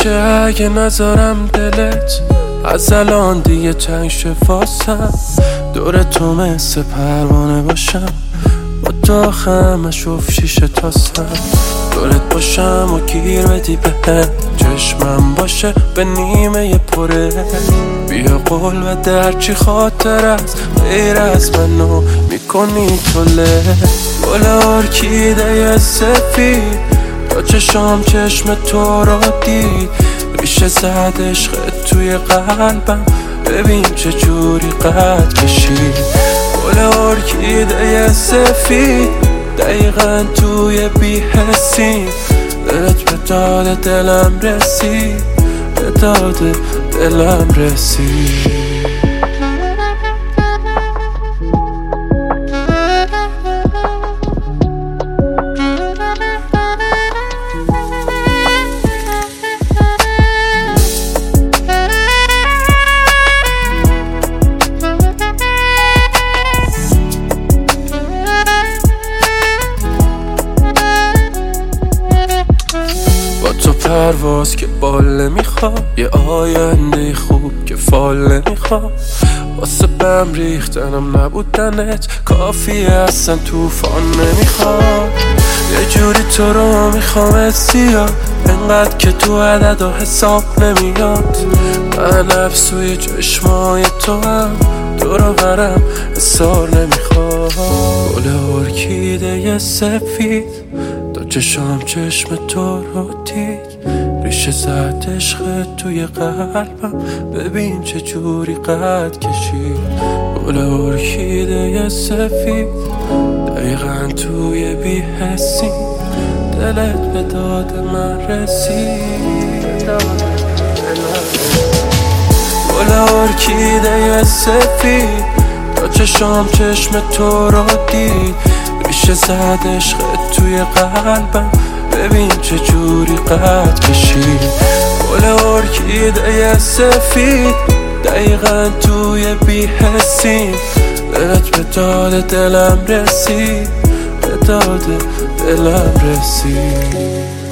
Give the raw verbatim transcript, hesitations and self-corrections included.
میشه اگه نذارم دلت از الان دیگه تنگ شه واسم، دور تو مثل پروانه باشم، با تو خمش افشیشه تاسم، دورت باشم و گیر بدی بهم، چشمم باشه به نیمه پره، بیا قول و درچی خاطر است غیر از منو میکنی توله. گل ارکیده سفید تا چشام چشم تو رو دید، ریشه زد عشقت توی قلبم، ببین چه جوری قد کشید. گل ارکیده سفید دقیقا توی بی‌حسی، دلت به داد دلم رسید، به داد دلم رسید. تو پرواز که بال نمیخواد، یه آینده خوب که فال نمیخواد، واسه بم ریختنم نبودنت کافیه، اصلا توفان نمیخواد. یه جوری تو رو میخوام زیاد، انقدر که تو عدد و حساب نمیاد، من افسوی چشمای تو هم دورو برم اصار نمیخواد. گل ارکیده سفید تا چشام چشم تو رو دید، ریشه زد عشقت توی قلبم، ببین چه جوری قد کشید. گل ارکیده سفید دقیقا توی بی‌حسی، دلت به داد من رسید. گل ارکیده سفید تا چشام چشم تو رو دید، ریشه زد عشقت توی قلبم، ببین چه جوری قد کشید. گل ارکیده سفید دقیقا توی بی‌حسی، دلت به داد دلم رسید، به داد دلم رسید.